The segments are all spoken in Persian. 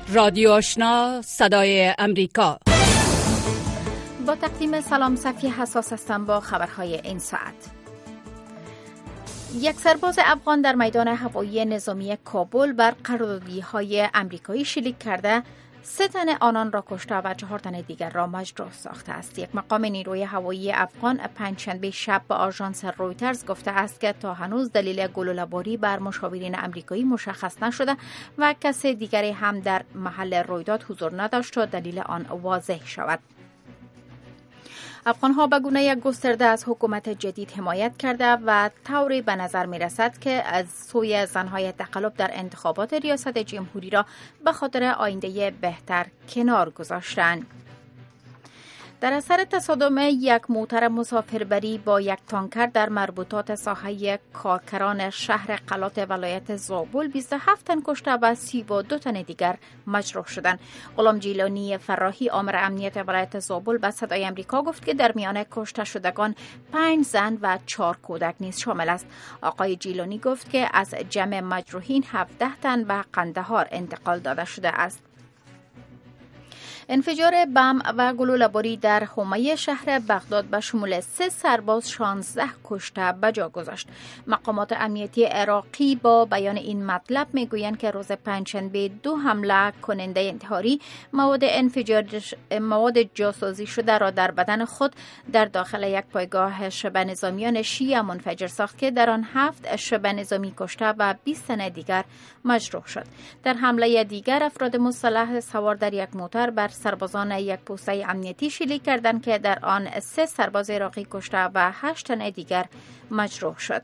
رادیو آشنا صدای امریکا. با تقدیم سلام، صفی حساس هستم با خبرهای این ساعت. یک سرباز افغان در میدان هوایی نظامی کابل بر قراردادی‌های آمریکایی شلیک کرده 3 تن آنان را کشته و 4 تن دیگر را مجروح ساخته است. یک مقام نیروی هوایی افغان پنجشنبه شب به آژانس رویترز گفته است که تا هنوز دلیل گلوله‌باری بر مشاورین آمریکایی مشخص نشده و کس دیگری هم در محل رویداد حضور نداشت تا دلیل آن واضح شود. افغان‌ها به گونه گسترده از حکومت جدید حمایت کرده و طوری به نظر می‌رسد که از سوی زن‌های تقلب در انتخابات ریاست جمهوری را به خاطر آینده بهتر کنار گذاشتند. در اثر تصادم یک موتر مسافربری با یک تانکر در مربوطات ساحه کارکران شهر قلات ولایت زابل 27 تن کشته و 32 تن دیگر مجروح شدند. غلام جیلانی فراحی آمر امنیت ولایت زابل به صدای امریکا گفت که در میان کشته شدگان 5 زن و 4 کودک نیز شامل است. آقای جیلانی گفت که از جمع مجروحین 17 تن به قندهار انتقال داده شده است. انفجار بم و گلوله‌باری در حومه شهر بغداد به شمول 3 سرباز 16 کشته به جا گذاشت. مقامات امنیتی عراقی با بیان این مطلب میگویند که روز پنجشنبه 2 حمله کننده انتحاری مواد جاسازی شده را در بدن خود در داخل یک پایگاه شبه نظامیان شیعه منفجر ساخت که در آن 7 شبه نظامی کشته و 20 تن دیگر مجروح شد. در حمله دیگر افراد مسلح سوار در یک موتر بر سربازان یک پوسته امنیتی شلیک کردند که در آن 3 سرباز عراقی کشته و 8 تن دیگر مجروح شد.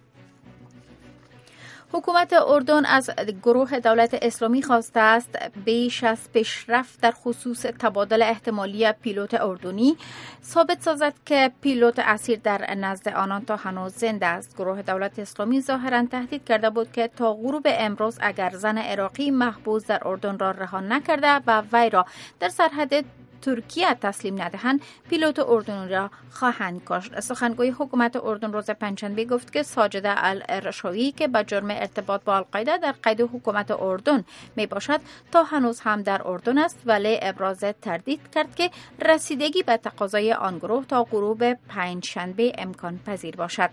حکومت اردن از گروه دولت اسلامی خواسته است بیش از پیشرفت در خصوص تبادل احتمالی پیلوت اردنی ثابت سازد که پیلوت اسیر در نزد آنان تا هنوز زنده است. گروه دولت اسلامی ظاهراً تهدید کرده بود که تا غروب امروز اگر زن عراقی محبوس در اردن را رها نکرده و وی را در سرحد ترکیه تسلیم ندهند، پیلوت اردنی را خواهند کشت. سخنگوی حکومت اردن روز پنجشنبه گفت که ساجده الرشاوی که به جرم ارتباط با القاعده در قید حکومت اردن می باشد تا هنوز هم در اردن است، ولی ابراز تردید کرد که رسیدگی به تقاضای آن گروه تا غروب پنجشنبه امکان پذیر باشد.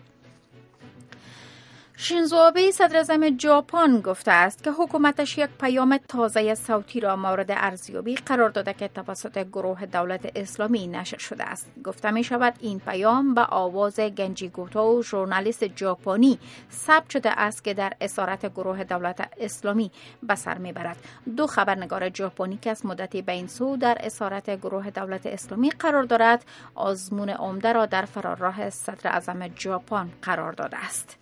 شینزو آبه صدر اعظم ژاپن گفته است که حکومتش یک پیام تازه صوتی را مورد ارزیابی قرار داده که توسط گروه دولت اسلامی نشر شده است. گفته می شود این پیام به آواز گنجی گوتو، ژورنالیست ژاپنی ثبت شده است که در اسارت گروه دولت اسلامی به سر می برد. 2 خبرنگار ژاپنی که از مدتی به این سو در اسارت گروه دولت اسلامی قرار دارد، آزمون عمده را در فرارراه صدر اعظم ژاپن قرار داده است.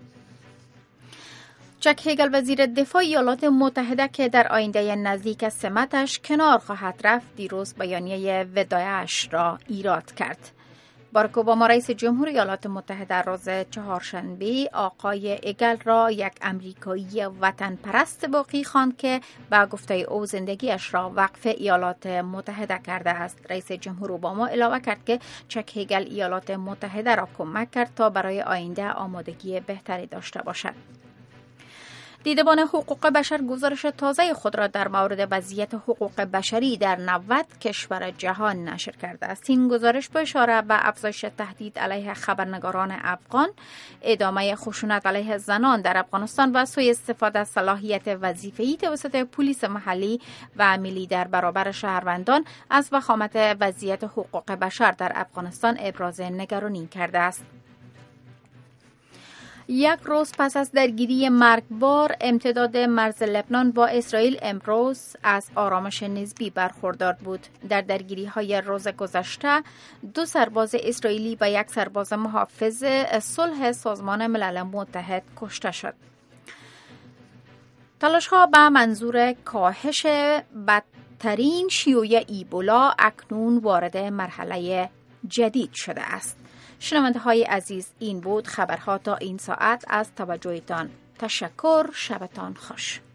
چک هگل وزیر دفاع ایالات متحده که در آینده نزدیک از سمتش کنار خواهد رفت، دیروز بیانیه وداعش را ایراد کرد. باراک اوباما رئیس جمهور ایالات متحده روز چهارشنبه آقای هگل را یک آمریکایی وطن پرست باقی خواند که به گفته او زندگیش را وقف ایالات متحده کرده است. رئیس جمهور اوباما علاوه کرد که چک هگل ایالات متحده را کمک کرد تا برای آینده آمادگی بهتری داشته باشد. دیدبان حقوق بشر گزارش تازه خود را در مورد وضعیت حقوق بشری در 90 کشور جهان نشر کرده است. این گزارش با اشاره به افزایش تهدید علیه خبرنگاران افغان، ادامه خشونت علیه زنان در افغانستان و سوء استفاده از صلاحیت وظیفه‌ای توسط پلیس محلی و ملی در برابر شهروندان از وخامت وضعیت حقوق بشر در افغانستان ابراز نگرانی کرده است. یک روز پس از درگیری مرگبار امتداد مرز لبنان با اسرائیل امروز از آرامش نسبی برخوردار بود. در درگیری‌های روز گذشته 2 سرباز اسرائیلی و 1 سرباز محافظ صلح سازمان ملل متحد کشته شد. تلاش‌ها به منظور کاهش بدترین شیوع ایبولا اکنون وارد مرحله جدید شده است. شنونده های عزیز، این بود خبرها تا این ساعت. از توجهتان تشکر. شبتان خوش.